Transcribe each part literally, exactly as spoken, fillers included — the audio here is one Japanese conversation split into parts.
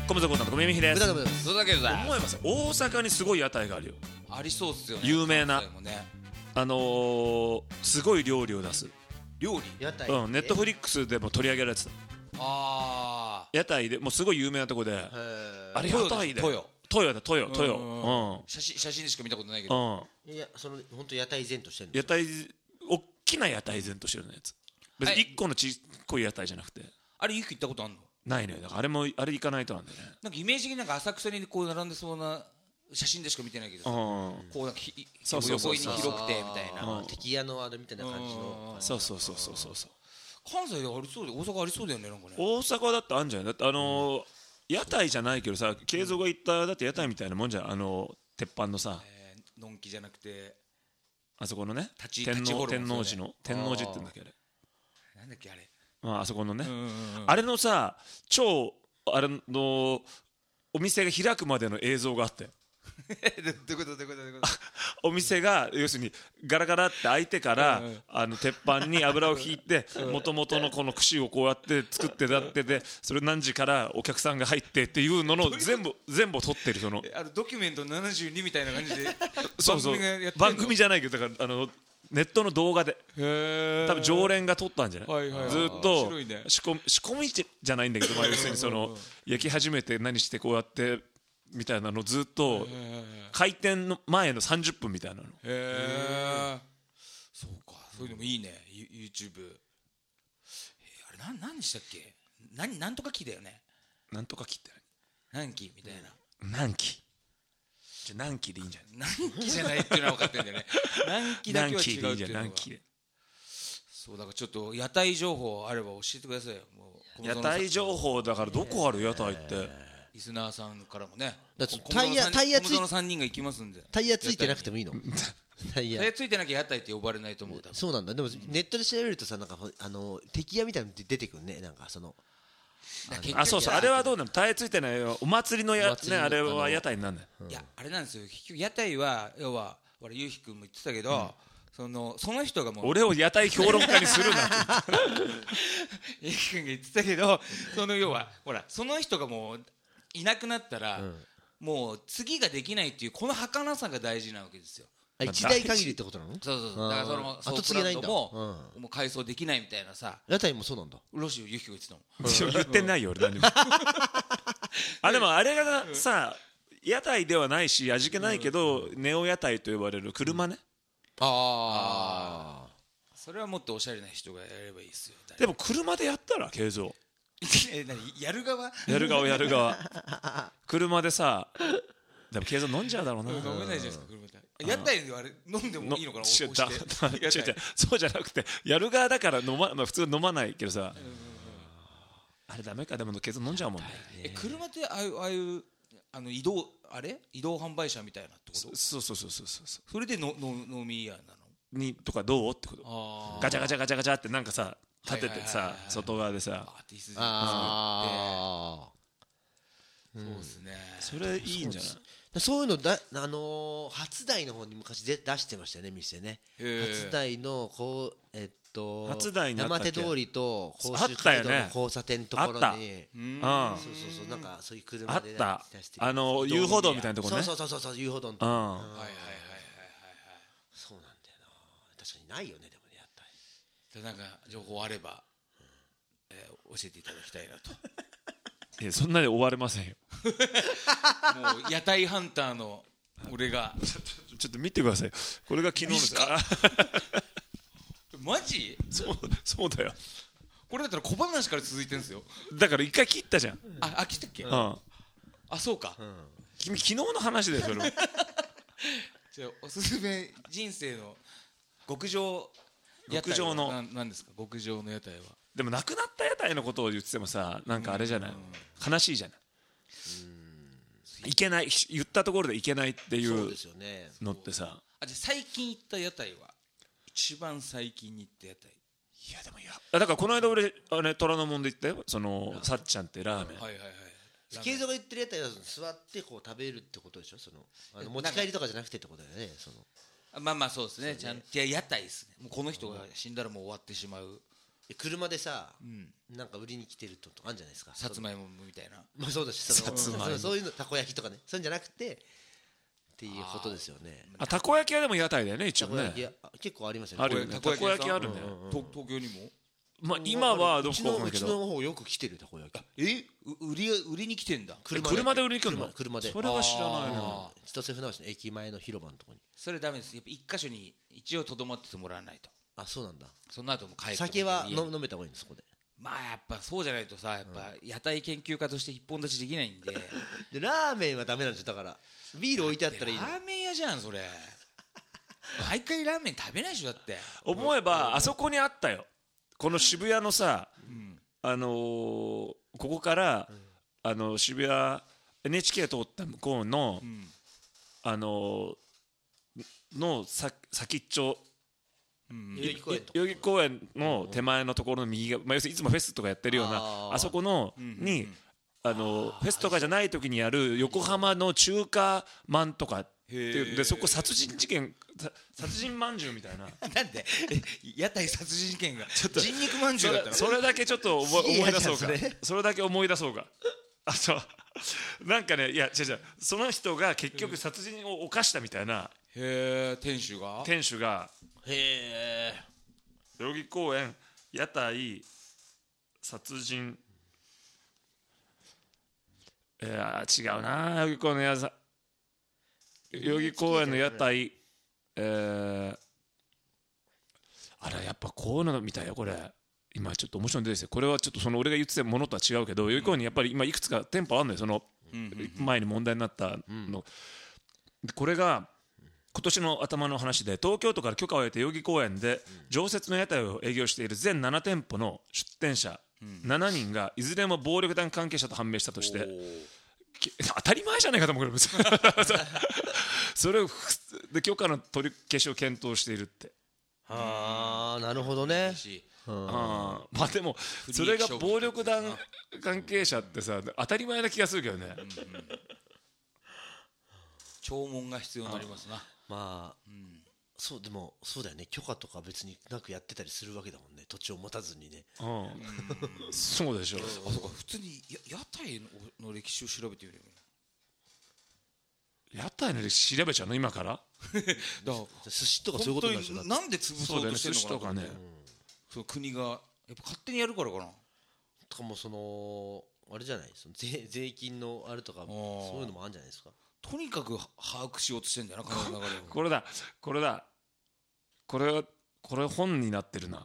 米底の米みひです。 そうだけどだ思えばさ、大阪にすごい屋台があるよ。 ありそうっすよね。 有名な関西もね、 あのー、すごい料理を出す。 料理屋台うん、ネットフリックスでも取り上げられてた。 あ屋台でもうすごい有名なとこで、 へあれ屋台で。 豊よ豊だ豊豊。 うんうん。 写真写真でしか見たことないけど、 うん。 いやその本当屋台前としてるん屋台、大きな屋台前としてるのやつ。別に一個のちっこい屋台じゃなくて。 あれゆき行ったことあんの？ ないのよ。だからあれもあれ行かないとなんだよね。 なんかイメージ的になんか浅草にこう並んでそうな写真でしか見てないけどさ、 うん。 こうなんかひそうそうそう横に広くてみたいな。 うん敵屋のあれみたいな感じのそうそうそうそうそうそう。 関西でありそうで大阪ありそうだよねなんかね。 大阪だってあんじゃん。だってあのー屋台じゃないけどさ、慶三が行っただって屋台みたいなもんじゃん。あのー鉄板のさ、 えーのんきじゃなくてあそこのね、 立ち天王立ちホルモン天王寺の天王寺って言うんだっけあれ。 なんだっけあれ。 まああそこのね、 うんうんうんあれのさ、超あれのお店が開くまでの映像があって。 えどどういうことどういうことどういうことお店が要するにガラガラって開いてから、 うんうんあの鉄板に油を引いてもともとのこの串をこうやって作ってだってで、それ何時からお客さんが入ってっていうのの全部全部を撮ってるそのえあのドキュメントななじゅうにみたいな感じでそうそう番組がやってんの番組じゃないけどだからあのネットの動画でへ多分常連が撮ったんじゃない、 はいはいはいずーっ面と白いね仕込み仕込みじゃないんだけど、まあ、要するにその焼き始めて何してこうやってみたいなのずっと開店の前のさんじゅっぷんみたいなの。 へえそうかそういうのもいいねユ YouTube えーあれなん何でしたっけ何なんとか期だよねなんとか切って何期みたいな何期じゃあ何期でいいんじゃない何期じゃないっていうのは分かってるんだよね何期だけは違うっていうのが何期でそうだからちょっと屋台情報あれば教えてくださいよもう屋台情報だからどこある屋台ってリスナーさんからもねだって小室のタイヤさんタイヤつい小室のさんにんが行きますんでタイヤついてなくてもいいのタイヤタイヤついてなきゃ屋台って呼ばれないと思う多分そうなんだ。でもネットで調べるとさなんかあの敵屋みたいなの出てくるね。なんかその結局あそうそうあれはどうなのタイヤついてないよお祭りのやお祭りのねあれは屋台になんだよいやあれなんですよ結局屋台は要は俺ゆうひくんも言ってたけど、そのその人がもう俺を屋台評論家にするなってゆうひくんが言ってたけどその要はほらその人がもういなくなったら、もう次ができないっていうこの儚さが大事なわけですよ。 あ一代限りってことなの？ そうそうそうだからその後継げないんだ。 もうんもう改装できないみたいなさ屋台もそうなんだ。 ロシュゆうひくんが言ってたもん言ってないよ俺何もあでもあれがさ屋台ではないし味気ないけどネオ屋台と呼ばれる車ねあそれはもっとおしゃれな人がやればいいですよでも車でやったら慶三え何やる側やる側やる側車でさでも慶三飲んじゃうだろうな飲めないじゃないですか車で屋台であれ飲んでもいいのかな違うだ押して違う違うそうじゃなくてやる側だから飲ま、まあ、普通飲まないけどさあれダメかでも慶三飲んじゃうもんねえ車ってああいうああいうあの移動あれ移動販売車みたいなってことそうそうそうそうそうそそれでのの飲み屋なのうにとかどうってことあガチャガチャガチャガチャってなんかさ立ててはいはいはいさはい外側でさアーティストあそうですねそれいいんじゃないあそういうのだあのー初台の方に昔で出してましたよね店ね。 へー初台のこうえっと初台にあったっけ山手通りと甲あっ州たよね街道の交差点のところあったにうんあそうそうそうなんかそういう車であった出してあの遊歩道みたいなとこねそうそうそうそう遊歩道のとこうんはいはいはいはいはいそうなんだよな確かにないよねでもねやったりでなんか情報あれば、えー教えていただきたいなといやそんなに終われませんよもう屋台ハンターの俺がちょっと見てくださいこれが昨日の短っマジそうそうだよこれだったら小話から続いてるんですよだから一回切ったじゃんああ来たっけ、 うんあそうか、 君昨日の話だよそれもじゃあおすすめ人生の極上屋台は極上のななんですか極上の屋台はでも亡くなった屋台のことを言っててもさなんかあれじゃない悲しいじゃないいけない言ったところでいけないっていそううですよねのってさあじゃあ最近行った屋台は一番最近に行った屋台いやでもいやだからこの間俺あれ虎ノ門で行ったよそのさっちゃんってラーメンはいはいはい慶三が言ってるやつは座ってこう食べるってことでしょそのあの持ち帰りとかじゃなくてってことだよねそのあまあまあそうですねちゃんといや屋台ですねもうこの人が死んだらもう終わってしまう車でさ、 うんなんか売りに来てるととかあるんじゃないですか。 さつまいもみたいな。 まあそうだし、そのさつまいもそうそういうのたこ焼きとかね、そういうんじゃなくてっていうことですよね。 あたこ焼きはでも屋台だよね一応ねたこ焼きや結構ありますよね。 あるよねたこ焼きあるねと東京にも。 まあ今はどこうちのうちかわかんないけどの方よく来てるたこ焼き。 えう売り売りに来てんだ。 車で売りに来るの車車で。 それは知らないなあー千歳船橋の駅前の広場のところに。 それダメです。やっぱ一箇所に一応とどまっててもらわないと。 あ、そうなんだ。 その後も帰って酒は家に飲飲めた方がいいんです、そこで。 まあやっぱそうじゃないとさ、やっぱ屋台研究家として一本立ちできないんで。 でラーメンはダメなんですよ。だからビール置いてあったらいいの。 ラーメン屋じゃんそれ。毎回ラーメン食べないでしょだって。 思えばあそこにあったよこの渋谷のさうんあのーここからあの渋谷 エヌエイチケー 通った向こうのうんあのーのさ先っちょうん代々木公園とか代々木公園の手前のところの右側、まあ、要するにいつもフェスとかやってるようなあーあそこのうんうんにあのフェスとかじゃない時にやる横浜の中華まんとかっていうでそこ殺人事件さ殺人まんじゅうみたいななんでえ屋台殺人事件が人肉まんじゅそうだったの。 れそれだけちょっと思い思い出そうかいいやつねそれだけ思い出そうかあとなんかねいや違う違うその人が結局殺人を犯したみたいなへえ店主が。 店主がへえ。 代々木公園屋台殺人いや違うな代々木公園の屋台代々木公園の屋台えー、あらやっぱこういうのみたいよこれ今ちょっと面白いの出てきてこれはちょっとその俺が言ってたものとは違うけど代々木公園にやっぱり今いくつか店舗あるのよその前に問題になったのでこれが今年の頭の話で東京都から許可を得て代々木公園で常設の屋台を営業している全なな店舗の出店者ななにんがいずれも暴力団関係者と判明したとしてき当たり前じゃないかと思うけどそれをふで許可の取り消しを検討しているってああ、なるほどね。 しあーまあでもそれが暴力団関係者ってさ当たり前な気がするけどね弔問が必要になりますな。 まあうんそうでもそうだよね。許可とか別になくやってたりするわけだもんね。土地を持たずにね。 うんそうでしょあそうか普通にや屋台のの歴史を調べてみるよ。 屋台の歴史調べちゃうの今からだから寿司とかそういうことになるでしょ。だって本当になんで潰そうとしてるのかなそうだよね寿司とかねその国がやっぱ勝手にやるからかな。 とかもそのあれじゃない。その税税金のあれとかそういうのもあるんじゃないですか。 とにかく把握しようとしてんだよな金の流れを。 これだこれだこれこれ本になってるな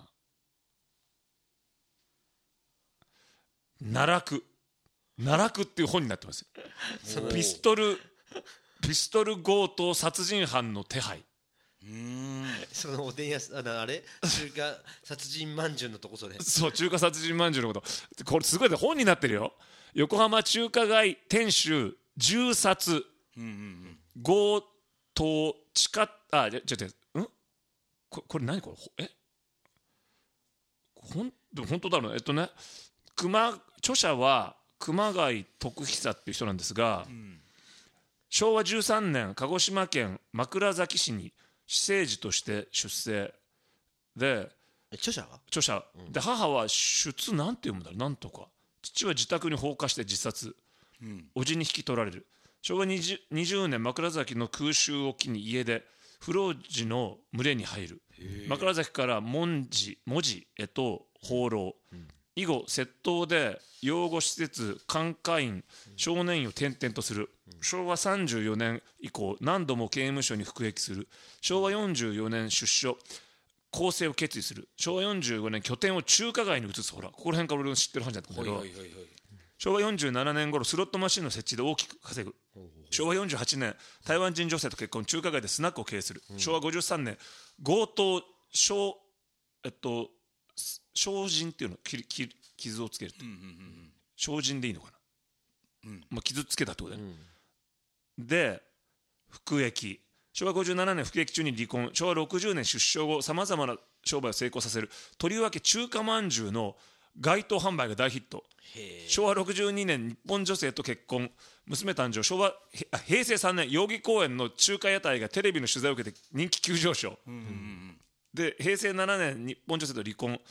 奈落奈落っていう本になってますよピストルピストル強盗殺人犯の手配うーんそのおでん屋さんあのあれ中華殺人まんじゅうのとこそれ。 そう中華殺人まんじゅうのことこれすごいね本になってるよ横浜中華街店主銃殺うんうんうん強盗地下あじゃじゃじゃんここれ何これほえほんでも本当だろうねえっとね熊著者は熊谷徳久っていう人なんですが、 うんしょうわじゅうさんねん鹿児島県枕崎市に私生児として出生でえ著者が著者、で母は出なんて読むんだろうなんとか父は自宅に放火して自殺うん叔父に引き取られるしょうわにじゅう、にじゅうねん枕崎の空襲を機に家で不老児の群れに入る枕崎から文字文字へと放浪、以後窃盗で養護施設監査院少年院を転々とするしょうわさんじゅうよねん以降何度も刑務所に服役するしょうわよんじゅうよねん出所更生を決意するしょうわよんじゅうごねん拠点を中華街に移すほらここら辺から俺の知ってる話だったんだけどはいはいはいはいしょうわよんじゅうななねん頃スロットマシンの設置で大きく稼ぐしょうわよんじゅうはちねん台湾人女性と結婚中華街でスナックを経営するしょうわごじゅうさんねん強盗傷えっと傷人っていうのきき傷をつけるってうんうんうん傷人でいいのかな、 うんまあ、傷つけたってことだよね、 うんで服役しょうわごじゅうななねん服役中に離婚しょうわろくじゅうねん出所後さまざまな商売を成功させるとりわけ中華まんじゅうの街頭販売が大ヒットへしょうわろくじゅうにねん日本女性と結婚娘誕生昭和へあ平成さんねん代々木公園の中華屋台がテレビの取材を受けて人気急上昇、 うんうんうんで平成ななねん日本女性と離婚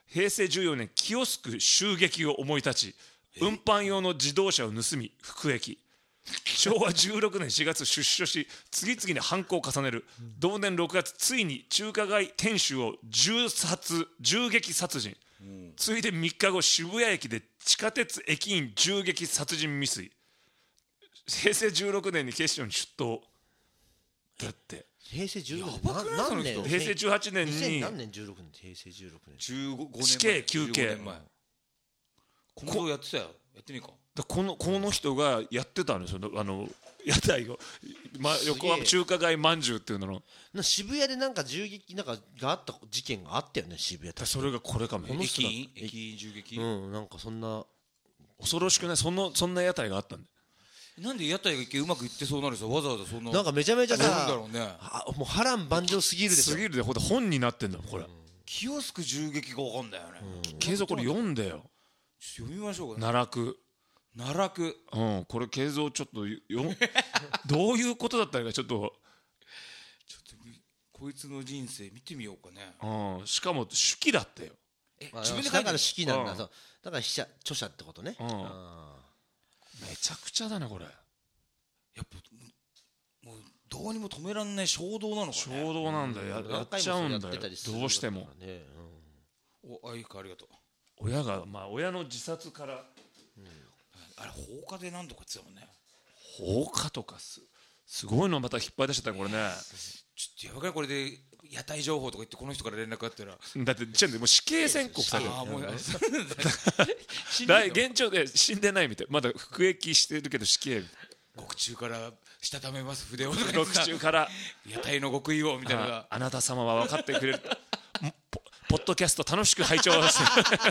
へいせいじゅうよねんキオスク襲撃を思い立ち運搬用の自動車を盗み服役。しょうわじゅうろくねんしがつ出所し次々に犯行を重ねる。同年ろくがつついに中華街店主を銃殺銃撃殺人。ついでみっかご渋谷駅で地下鉄駅員銃撃殺人未遂。へいせいじゅうろくねんに警視庁に出頭だって。 平成じゅうろくねんやばくない何年その人へいせいじゅうはちねんにせんに何年じゅうろくねん平成じゅうろくねんじゅうごねんまえ死刑求刑じゅうごねんまえこのやってたよ。やってねえか。 だこのこの人がやってたんですよあの屋台を、ま、横浜中華街まんじゅうっていうののな渋谷でなんか銃撃なんかがあった事件があったよね渋谷。 それがこれかもこの人だ駅員駅員銃撃、 うんなんかそんな恐ろしくないそのそんな屋台があったんだよ。 なんで屋台が一見うまくいってそうなるんですよ。わざわざそんななんかめちゃめちゃなんださろうね。 あもう波乱万丈すぎるでしょ。 すぎるでほんと本になってんだもんこれ。 キオスク銃撃がわかんだよね。 継続これ読んでよ。 ちょっと読みましょうかね。 奈落。 奈落。 うんこれ継続ちょっとよどういうことだったのかちょっと。 ちょっとこいつの人生見てみようかね。 うんしかも手記だったよ。 えあ自分で書いてるだから好きなんだうんそうだから筆者著者ってことね。 うんあめちゃくちゃだなこれ。 やっぱもうどうにも止めらんない衝動なのかね。 衝動なんだよやーやっちゃうんだよ何回もそれやってたりするどうしても。 からねおあいいかありがとう。 親がまあ親の自殺からあれ放火で何とか言ってたもんね。 放火とかすすごいのまた引っ張り出しちゃったこれね。 ちょっとやばくないこれで屋台情報とか言ってこの人から連絡あったら。 だってちゃんともう死刑宣告されてるああもう死んで大るよ現状で死んでないみたいまだ服役してるけど死刑みたい獄中からしたためます筆をとか言っ獄てさ中から屋台の極意をみたいなのあがあなた様は分かってくれるポポッドキャスト楽しく拝聴して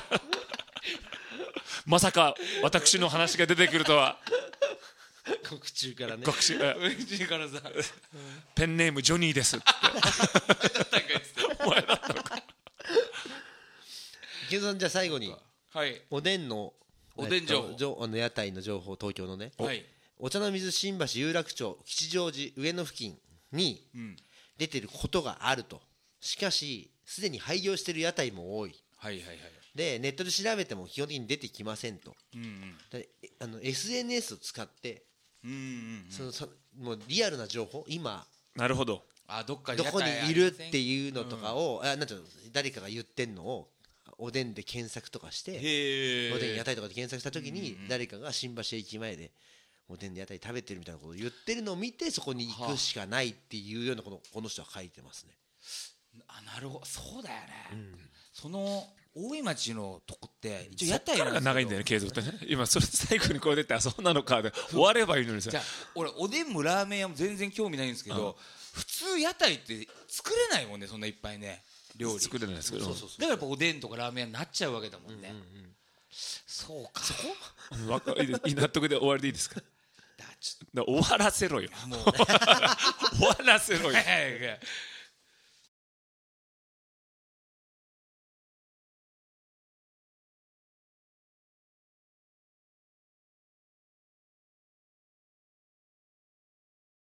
まさか私の話が出てくるとはうん獄中からね。 獄中え獄中からさペンネームジョニーですってお前だったのか池田さんじゃあ最後にはいおでんのおでん情報えっとじょあの屋台の情報東京のねはいお茶の水新橋有楽町吉祥寺上野付近にうん出てることがあると。しかしすでに廃業している屋台も多いはいはいはいでネットで調べても基本的に出てきませんと。 うんであの エスエヌエス を使ってうんうんうんそのそもうリアルな情報今なるほどあどっかどこにいるってういうのとかを、あなんていうの誰かが言ってんのをおでんで検索とかしてへえおでん屋台とかで検索した時にうんうん誰かが新橋駅前でおでんで屋台食べてるみたいなことを言ってるのを見てそこに行くしかないっていうようなこのこの人は書いてますね。 あなるほどそうだよね、その大井町のとこって一応屋台そっからが長いんだよね継続ってね今それ最後にこう出てあそうなのかで終わればいいのにさじゃあ俺おでんもラーメン屋も全然興味ないんですけど、普通屋台って作れないもんねそんないっぱいね料理作れないですけどそうそうそうだからやっぱおでんとかラーメン屋になっちゃうわけだもんね、そうかそこわかいいですいい納得で終わりでいいですかだちだ終わらせろよょっともう終わらせろよいやいやいや